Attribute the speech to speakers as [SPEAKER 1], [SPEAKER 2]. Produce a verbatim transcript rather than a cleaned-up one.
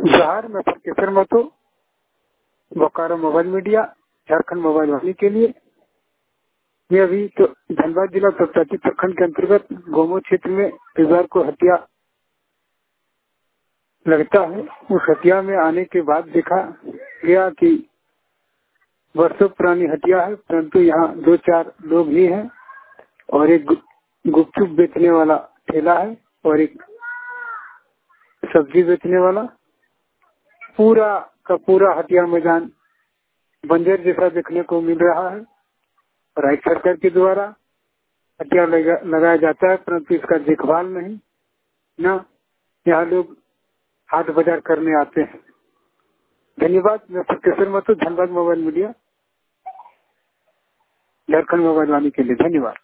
[SPEAKER 1] बिहार में professor Mahto, Bokaro mobile media, Jharkhand mobile Vaani के लिए। ये अभी तो धनबाद जिला प्रतापी प्रखंड के अंतर्गत गोमो क्षेत्र में रविवार को हत्या लगता है। उस हत्या में आने के बाद देखा गया कि वर्षों पुरानी हत्या है, परंतु यहाँ दो चार लोग ही हैं और एक गुपचुप बेचने वाला ठेला है और एक सब्जी बेचने वाला। पूरा का पूरा हत्या मैदान बंजर जैसा देखने को मिल रहा है। राज्य सरकार के द्वारा हत्या लगा, लगाया जाता है, परंतु इसका देखभाल नहीं, न यहाँ लोग हाट बाजार करने आते हैं। धन्यवाद। मैं professor Mahto, Dhanbad mobile media, Jharkhand mobile Vaani के लिए। धन्यवाद।